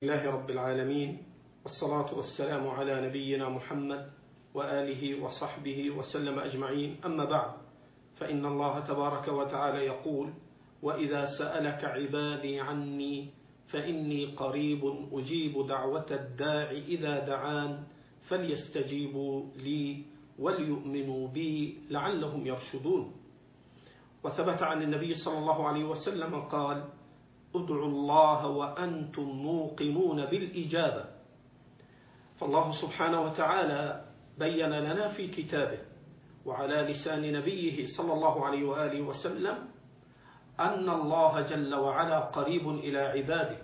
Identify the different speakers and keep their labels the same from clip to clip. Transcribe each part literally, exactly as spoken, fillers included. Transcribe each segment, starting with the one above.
Speaker 1: لله رب العالمين، والصلاة والسلام على نبينا محمد وآله وصحبه وسلم أجمعين. أما بعد، فإن الله تبارك وتعالى يقول: وإذا سألك عبادي عني فإني قريب أجيب دعوة الداع إذا دعان فليستجيبوا لي وليؤمنوا بي لعلهم يرشدون. وثبت عن النبي صلى الله عليه وسلم قال: ادعوا الله وأنتم موقنون بالإجابة. فالله سبحانه وتعالى بين لنا في كتابه وعلى لسان نبيه صلى الله عليه وآله وسلم أن الله جل وعلا قريب إلى عباده،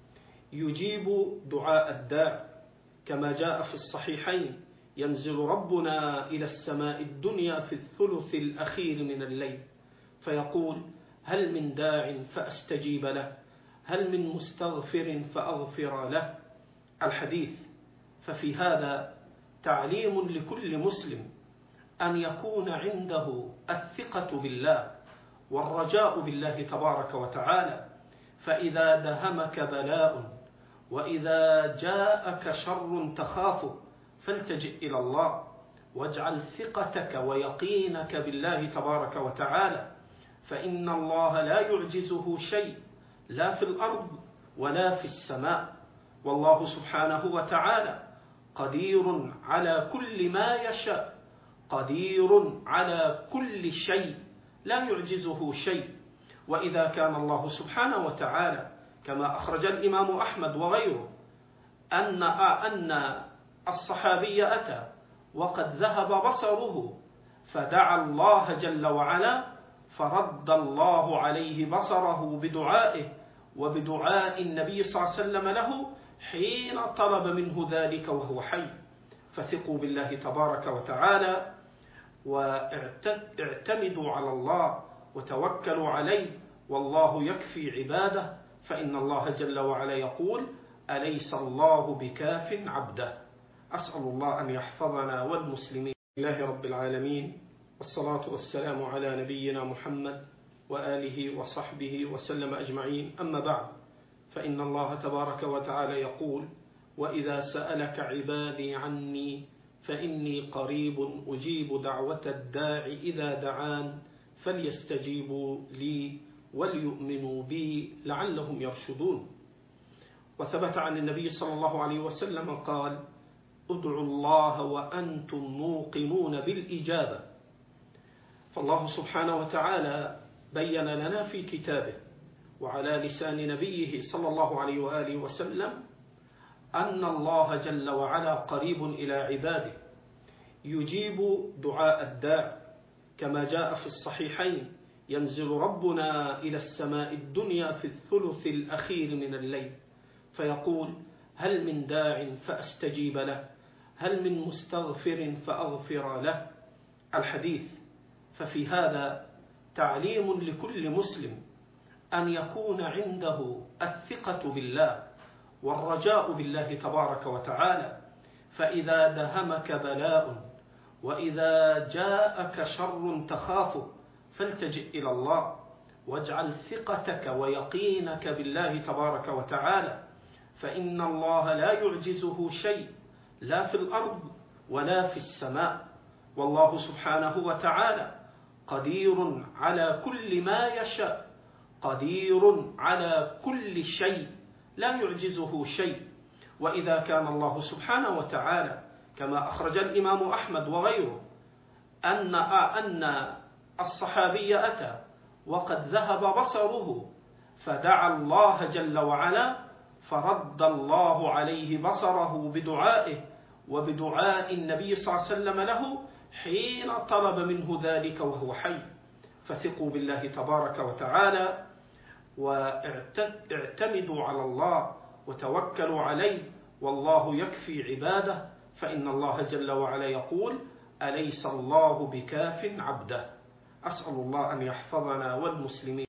Speaker 1: يجيب دعاء الداع، كما جاء في الصحيحين: ينزل ربنا إلى السماء الدنيا في الثلث الأخير من الليل فيقول: هل من داع فأستجيب له؟ هل من مستغفر فأغفر له؟ الحديث. ففي هذا تعليم لكل مسلم أن يكون عنده الثقة بالله والرجاء بالله تبارك وتعالى، فإذا دهمك بلاء وإذا جاءك شر تخافه فالتجئ إلى الله، واجعل ثقتك ويقينك بالله تبارك وتعالى، فإن الله لا يعجزه شيء لا في الأرض ولا في السماء، والله سبحانه وتعالى قدير على كل ما يشاء، قدير على كل شيء، لا يعجزه شيء. وإذا كان الله سبحانه وتعالى كما أخرج الإمام أحمد وغيره أن أن الصحابي أتى وقد ذهب بصره فدعا الله جل وعلا فرد الله عليه بصره بدعائه وبدعاء النبي صلى الله عليه وسلم له حين طلب منه ذلك وهو حي. فثقوا بالله تبارك وتعالى واعتمدوا على الله وتوكلوا عليه، والله يكفي عباده، فإن الله جل وعلا يقول: أليس الله بكاف عبده. أسأل الله أن يحفظنا والمسلمين. لله رب العالمين، والصلاة والسلام على نبينا محمد وآله وصحبه وسلم أجمعين. أما بعد، فإن الله تبارك وتعالى يقول: وإذا سألك عبادي عني فإني قريب أجيب دعوة الداع إذا دعان فليستجيبوا لي وليؤمنوا بي لعلهم يرشدون. وثبت عن النبي صلى الله عليه وسلم قال: ادعوا الله وأنتم موقنون بالإجابة. فالله سبحانه وتعالى بين لنا في كتابه وعلى لسان نبيه صلى الله عليه وآله وسلم أن الله جل وعلا قريب إلى عباده، يجيب دعاء الداع، كما جاء في الصحيحين: ينزل ربنا إلى السماء الدنيا في الثلث الأخير من الليل فيقول: هل من داع فأستجيب له؟ هل من مستغفر فأغفر له؟ الحديث. ففي هذا تعليم لكل مسلم أن يكون عنده الثقة بالله والرجاء بالله تبارك وتعالى، فإذا دهمك بلاء وإذا جاءك شر تخافه فالتجئ إلى الله، واجعل ثقتك ويقينك بالله تبارك وتعالى، فإن الله لا يعجزه شيء لا في الأرض ولا في السماء، والله سبحانه وتعالى قدير على كل ما يشاء، قدير على كل شيء، لا يعجزه شيء. وإذا كان الله سبحانه وتعالى كما أخرج الإمام أحمد وغيره أن أن الصحابي أتى وقد ذهب بصره فدعا الله جل وعلا فرد الله عليه بصره بدعائه وبدعاء النبي صلى الله عليه وسلم له حين طلب منه ذلك وهو حي. فثقوا بالله تبارك وتعالى واعتمدوا على الله وتوكلوا عليه، والله يكفي عباده، فإن الله جل وعلا يقول: أليس الله بكاف عبده. أسأل الله أن يحفظنا والمسلمين.